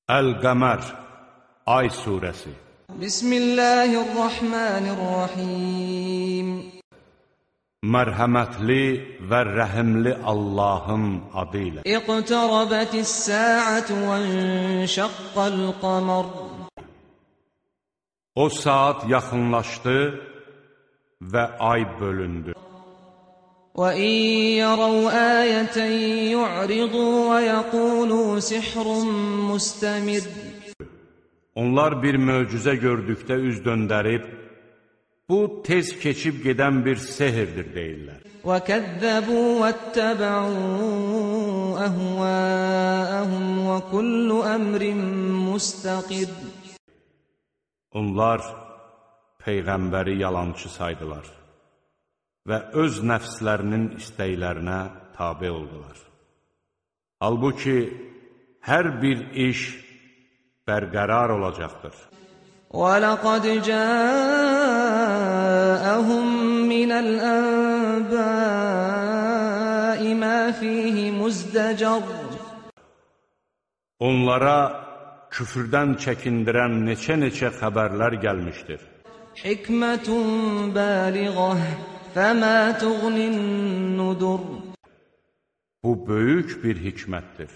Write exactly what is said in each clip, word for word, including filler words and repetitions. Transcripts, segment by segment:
Əl-Qəmər, Ay surəsi. Bismillahirrahmanirrahim. Mərhəmətli və rəhimli Allahın adı ilə. İqtarabətis-sə'atu vənşəqqəl-qamar. O saat yaxınlaşdı və ay bölündü. وَإِنْ يَرَوْا آيَةً يُعْرِضُوا وَيَقُولُوا سِحْرٌ مُسْتَمِرٌّ. Onlar bir möcüzə gördükdə üz döndərib, bu tez keçib gedən bir sehirdir deyirlər. وَكَذَّبُوا وَاتَّبَعُوا أَهْوَاءَهُمْ وَكُلُّ أَمْرٍ مُسْتَقِرٌّ. Onlar Peyğəmbəri yalançı saydılar və öz nəfslərinin istəklərinə tabe oldular. Halbuki, hər bir iş bərqərar olacaqdır. وَلَقَدْ جَاءَهُمْ مِنَ الْأَنْبَاءِ مَا فِيهِ مُزْدَجَرٌ. Onlara küfrdən çəkindirən neçə-neçə xəbərlər gəlmişdir. حِكْمَةٌ بَالِغَةٌ فَمَا تُغْنِ النُّذُرُ. Bu böyük bir hikmətdir.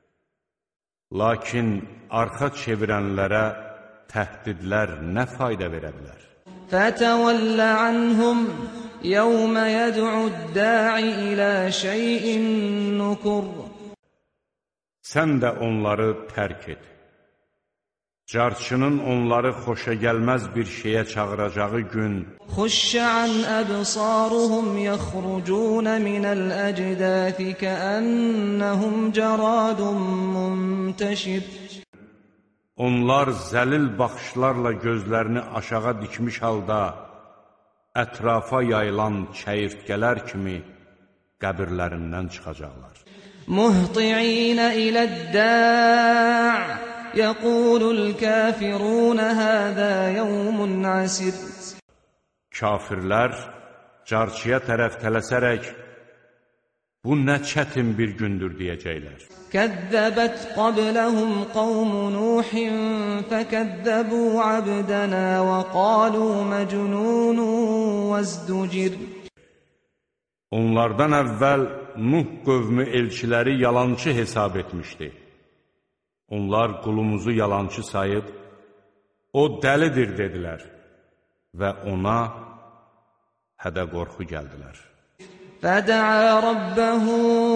Lakin arxa çevirənlərə təhdidlər nə fayda verə bilər? فَتَوَلَّ عَنْهُمْ يَوْمَ يَدْعُ الدَّاعِ إِلَى شَيْءٍ نُكُرٍ. Sən də onları tərk et. Carçının onları xoşa gəlməz bir şeyə çağıracağı gün خُشَّ عَنْ أَبْصَارُهُمْ يَخْرُجُونَ مِنَ الْأَجْدَاثِ كَأَنَّهُمْ جَرَادٌ مُنْتَشِرٌ. Onlar zəlil baxışlarla gözlərini aşağı dikmiş halda ətrafa yayılan çəyirtkələr kimi qəbirlərindən çıxacaqlar. مُهْطِعِينَ إِلَى الدَّاعِ يَقُولُ الْكَافِرُونَ هَذَا يَوْمٌ عَسِرٌ. Kafirlər carçıya tərəf tələsərək, bu nə çətin bir gündür deyəcəklər. كَذَّبَتْ قَبْلَهُمْ قَوْمُ نُوحٍ فَكَذَّبُوا عَبْدَنَا وَقَالُوا مَجْنُونٌ وَازْدُجِرٌ. Onlardan əvvəl Nuh qövmü elçiləri yalançı hesab etmişdi. Onlar qulumuzu yalançı sayıb, o dəlidir dedilər və ona hədə-qorxu gəldilər. فَدَعَا رَبَّهُ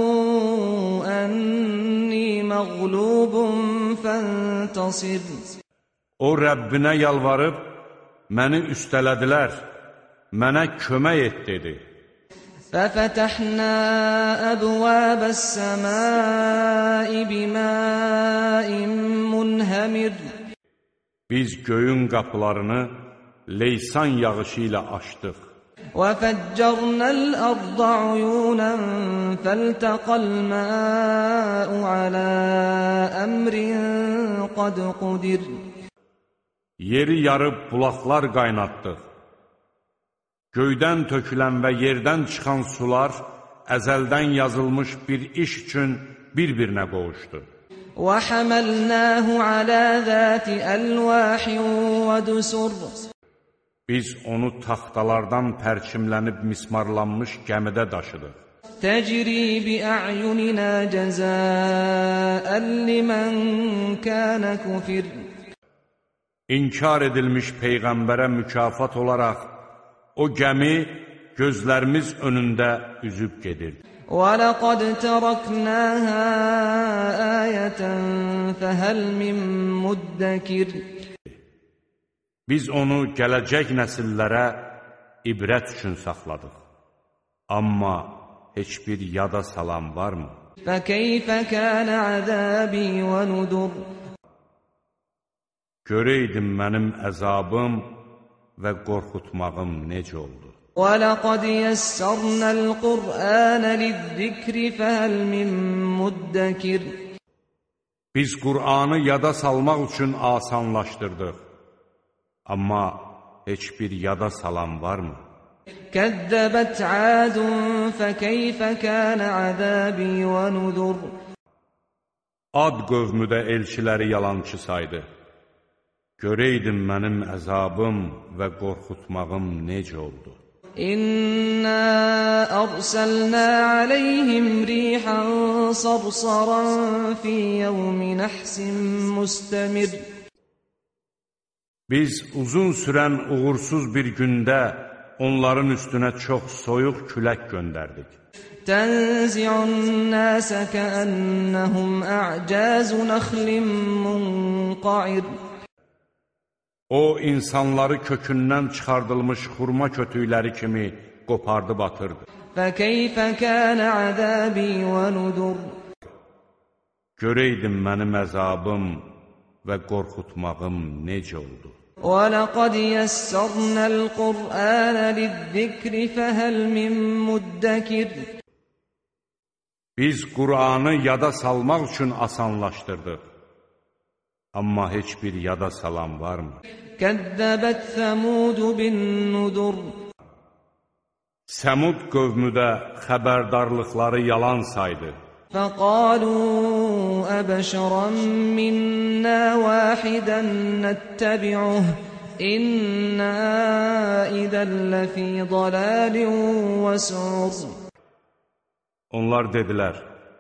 أَنِّي مَغْلُوبٌ فَانْتَصِرْ. O Rəbbinə yalvarıb, məni üstələdilər, mənə kömək et dedi. فَفَتَحْنَا أَبْوَابَ السَّمَاءِ بِمَاءٍ مُنْهَمِرٍ. Biz göyün qapılarını leysan yağışı ilə açdıq. وَفَجَّرْنَا الْأَرْضَ عُيُونًا فَالْتَقَى الْمَاءُ عَلَى أَمْرٍ قَدْ قُدِرَ. Yeri yarıb bulaqlar qaynatdıq. Göydən tökülən və yerdən çıxan sular əzəldən yazılmış bir iş üçün bir-birinə qovuşdu. وَحَمَلْنَاهُ عَلَى ذَاتِ أَلْوَاحٍ وَدُسُرٍ. Biz onu taxtalardan pərçimlənib mismarlanmış gəmidə daşıdıq. تَجْرِي بِأَعْيُنِنَا جَزَاءً لِمَنْ كَانَ كُفِرٍ. İnkar edilmiş Peyğəmbərə mükafat olaraq o gəmi gözlərimiz önündə üzüb gedirdi. وَلَقَدْ تَرَكْنَاهَا آيَةً فَهَلْ مِنْ مُدَّكِرٍ. Biz onu gələcək nəsillərə ibrət üçün saxladıq. Amma heç bir yada salan varmı? فَكَيْفَ كَانَ عَذَابِي وَنُذُرِ. Görəydin mənim əzabım və qorxutmağım necə oldu. وَلَقَدْ يَسَّرْنَا الْقُرْآنَ لِلذِّكْرِ فَهَلْ مِنْ مُدَّكِرٍ. Biz Qur'anı yada salmaq üçün asanlaşdırdıq. Amma heç bir yada salan varmı? كَذَّبَتْ عَادٌ فَكَيْفَ كَانَ عَذَابِي وَنُذُرِ. Ad qövmü də elçiləri yalançı saydı. Görəydin mənim əzabım və qorxutmağım necə oldu. İnna arsalna alayhim rihan sarsaran fi yawmin nahsin mustamir. Biz uzun sürən uğursuz bir gündə onların üstünə çox soyuq külək göndərdik. Tənzi'un nəsə kəənnəhum ə'cəzu nəxlin munqa'ir. O, insanları kökündən çıxardılmış xurma kötüyləri kimi qopardı batırdı. Fəkeyfə kənə əzəbi və nudur. Görəydin mənim əzabım və qorxutmağım necə oldu. وَلَقَدْ يَسَّرْنَا الْقُرْآنَ لِلذِّكْرِ فَهَلْ مِن مُدَّكِرٍ. Biz Qur'anı yada salmaq üçün asanlaşdırdıq. Amma heç bir yada salan varmı? كَذَّبَتْ ثَمُودُ بِالنُّذُرِ. Səmud qövmü də xəbərdarlıqları yalan saydı. فَقَالُوا أَبَشَرًا مِنَّا وَاحِدًا نَتَّبِعُهُ إِنَّا إِذًا لَّفِي ضَلَالٍ وَسُعُرٍ. Onlar dedilər,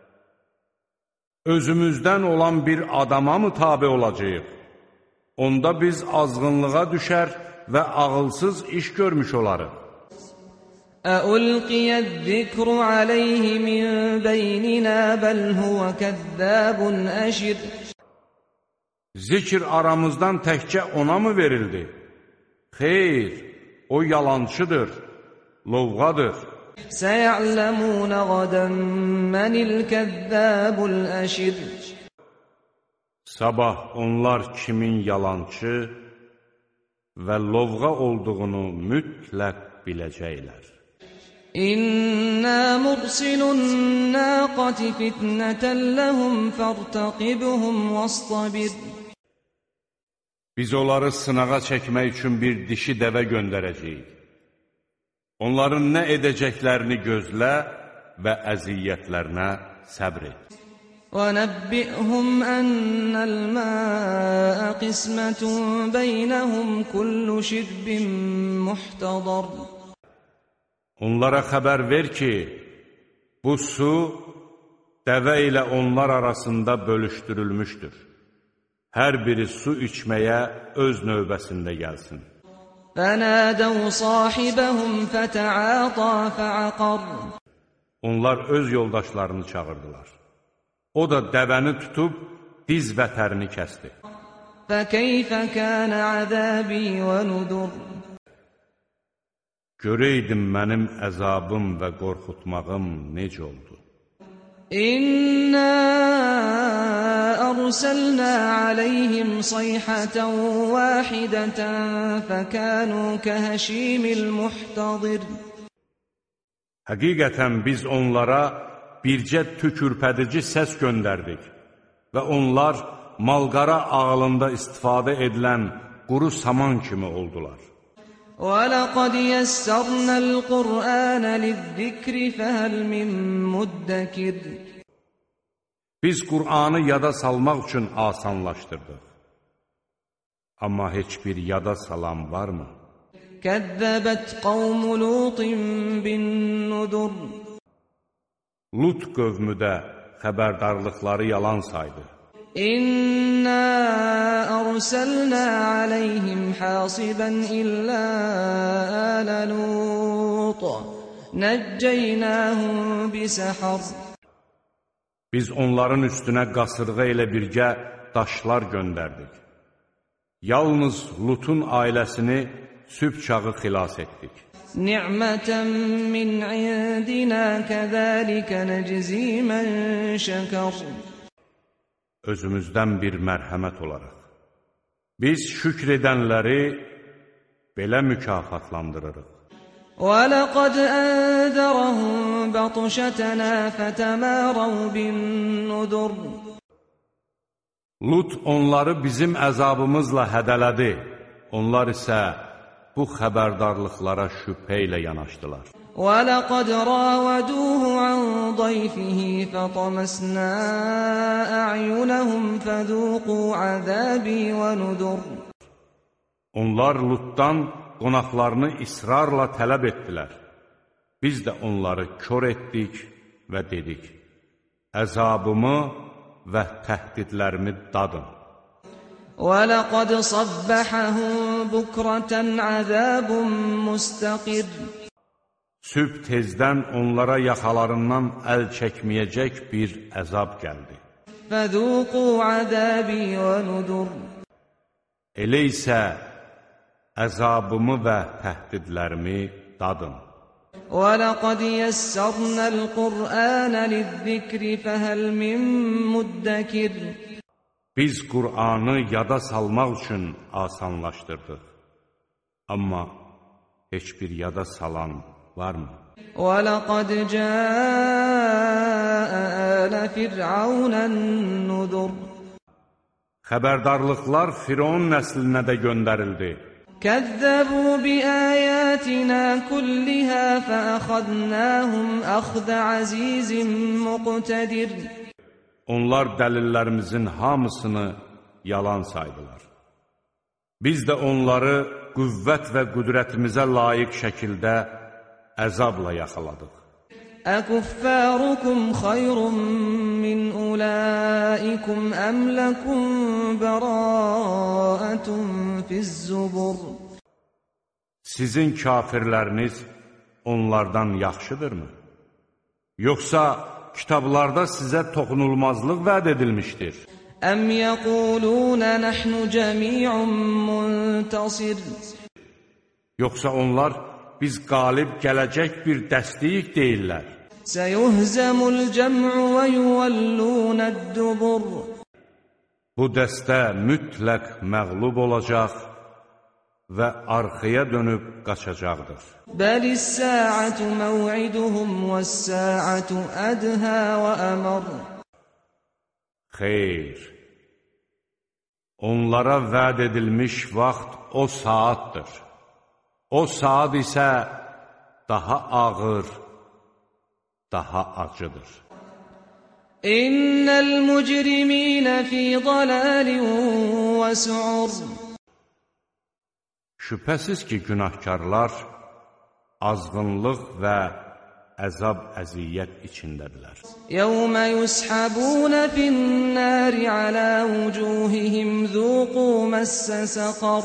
özümüzdən olan bir adama mı tabe olacağıq? Onda biz azğınlığa düşər və ağılsız iş görmüş olarıq. أَأُلْقِيَ الذِّكْرُ عَلَيْهِ مِنْ بَيْنِنَا بَلْ هُوَ كَذَّابٌ أَشِرٌ. Zikr aramızdan təkcə ona mı verildi? Xeyr, o yalancıdır, lovğadır. سَيَعْلَمُونَ غَدًا مَنِ الْكَذَّابُ الْأَشِرُ. Sabah onlar kimin yalancı və lovğa olduğunu mütləq biləcəklər. İnna mursilun naqati fitnatan lahum fartaqibhum wastabir. Biz onları sınağa çəkmək üçün bir dişi dəvə göndərəcəyik. Onların nə edəcəklərini gözlə və əziyyətlərinə səbr et. وَنَبِّئْهُمْ أَنَّ الْمَاءَ قِسْمَةٌ بَيْنَهُمْ كُلُّ شِرْبٍ مُحْتَضَرٍ. Onlara xəbər ver ki, bu su dəvə ilə onlar arasında bölüşdürülmüşdür. Hər biri su içməyə öz növbəsində gəlsin. فَنَادَوْا صَاحِبَهُمْ فَتَعَاطَى فَعَقَرَ. Onlar öz yoldaşlarını çağırdılar. O da dəvəni tutub diz vətərini kəsdi. فَكَيْفَ كَانَ عَذَابِي وَنُذُرِ. Görəydin mənim əzabım və qorxutmağım necə oldu. İnna arsalna alayhim sayhatan wahidatan fakanu kahashimil muhtadir. Həqiqətən biz onlara bircə tükürpədici səs göndərdik və onlar malqara ağılında istifadə edilən quru saman kimi oldular. وَلَقَدْ يَسَّرْنَا الْقُرْآنَ لِلذِّكْرِ فَهَلْ مِن مُدَّكِرٍ. Biz Qur'anı yada salmaq üçün asanlaşdırdıq. Amma heç bir yada salan varmı? كَذَّبَتْ قَوْمُ لُوطٍ بِالنُّذُرِ. Lut qövmü də xəbərdarlıqları yalan saydı. İnna arsalna alayhim hasiban illa ala Lut neccaynahum bisahar. Biz onların üstünə qasırğa ilə birgə daşlar göndərdik. Yalnız Lutun ailəsini sübh çağı xilas etdik. Ni'matan min indina kazalika najzi man şakar. Özümüzdən bir mərhəmət olaraq. Biz şükr edənləri belə mükafatlandırırıq. وَلَقَدْ أَنذَرَهُمْ بَطْشَتَنَا فَتَمَارَوْا بِالنُّذُرِ. Lut onları bizim əzabımızla hədələdi. Onlar isə bu xəbərdarlıqlara şübhə ilə yanaşdılar. وَلَقَدْ رَاوَدُوهُ عَنْ ضَيْفِهِ فَطَمَسْنَا أَعْيُنَهُمْ فَذُوقُوا عَذَابِي وَنُذُرْ. Onlar Lutdan qonaqlarını israrla tələb etdilər. Biz də onları kör etdik və dedik: əzabımı və təhdidlərimi dadın. وَلَقَدْ صَبَّحَهُمْ بُكْرَةً عَذَابٌ مُسْتَقِرٌ. Sübh tezdən onlara yaxalarından əl çəkməyəcək bir əzab gəldi. فَذُوقُوا عَذَابِي وَنُذُرْ. Elə isə əzabımı və təhdidlərimi dadın. وَلَقَدْ يَسَّرْنَا الْقُرْآنَ لِلذِّكْرِ فَهَلْ مِن مُدَّكِرٍ. Biz Qur'anı yada salmaq üçün asanlaşdırdıq. Amma heç bir yada salan varmı? وَلَقَدْ جَاءَ آلَ فِرْعَوْنَ النُّذُرُ. Xəbərdarlıqlar Firon nəslinə də göndərildi. كَذَّبُوا بِآيَاتِنَا كُلِّهَا فَأَخَذْنَاهُمْ أَخْذَ عَزِيزٍ مُقْتَدِرٍ. Onlar dəlillərimizin hamısını yalan saydılar. Biz də onları qüvvət və qüdrətimizə layiq şəkildə əzabla yaxaladıq. أَكُفَّارُكُمْ خَيْرٌ مِّنْ أُولَٰئِكُمْ أَمْ لَكُمْ بَرَاءَةٌ فِي الزُّبُرِ. Sizin kafirləriniz onlardan yaxşıdırmı? Yoxsa kitablarda sizə toxunulmazlıq vəd edilmişdir? أَمْ يَقُولُونَ نَحْنُ جَمِيعٌ مُّنتَصِرٌ. Yoxsa onlar biz qalib gələcək bir dəstəyik deyirlər. سَيُهْزَمُ الْجَمْعُ وَيُوَلُّونَ الدُّبُرَ. Bu dəstə mütləq məğlub olacaq və arxaya dönüb qaçacaqdır. بَلِ السَّاعَةُ مَوْعِدُهُمْ وَالسَّاعَةُ أَدْهَى وَأَمَرُ. Xeyr, onlara vəd edilmiş vaxt o saatdır. O saat isə daha ağır, daha acıdır. İnnel mucrimine fi dalalin ve su'ur. Şübhəsiz ki, günahkarlar azğınlıq və əzab əziyyət içindədirlər. Yevme yushabuna fin-nari ala wujuhihim zuqu massa saqar.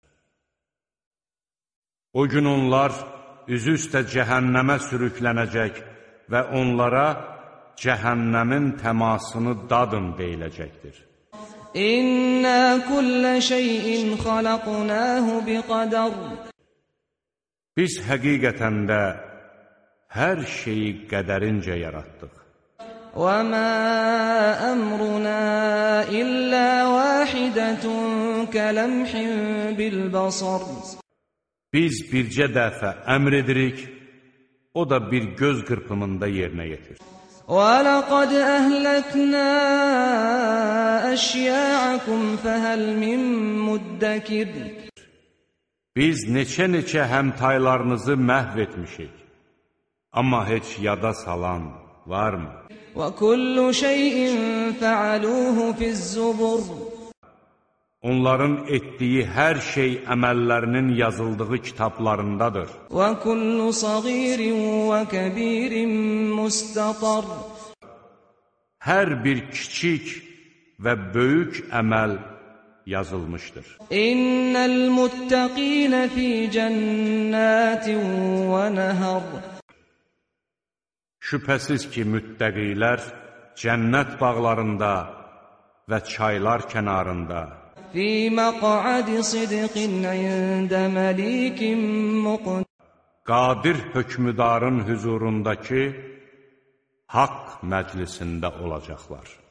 O gün onlar üzü üstə cəhənnəmə sürüklənəcək və onlara cəhənnəmin təmasını dadın deyiləcəkdir. İnna kulla şeyin xalaqnahu biqadar. Biz həqiqətən də hər şeyi qədərincə yaratdıq. Və ma əmruna illə vahidətun kələmhin bil basar. Biz bircə dəfə əmr edirik, o da bir göz qırpımında yerinə yetir. وَلَقَدْ أَهْلَكْنَا أَشْيَاعَكُمْ فَهَلْ مِن مُدَّكِرٍ. Biz neçə-neçə həmtaylarınızı məhv etmişik. Amma heç yada salan varmı? وَكُلُّ شَيْءٍ فَعَلُوهُ فِي الزُّبُرِ. Onların etdiyi hər şey əməllərinin yazıldığı kitablarındadır. وَكُلُّ صَغِيرٍ وَكَبِيرٍ مُسْتَطَرٍ. Hər bir kiçik və böyük əməl yazılmışdır. İnnel muttaqin fi cennatin və nəhər. Şübhəsiz ki, müttəqilər cənnət bağlarında və çaylar kənarında, fi məq'adi sidqin ində məlikin muqtədir. qadir hökmüdarın hüzurundakı haqq məclisində olacaqlar.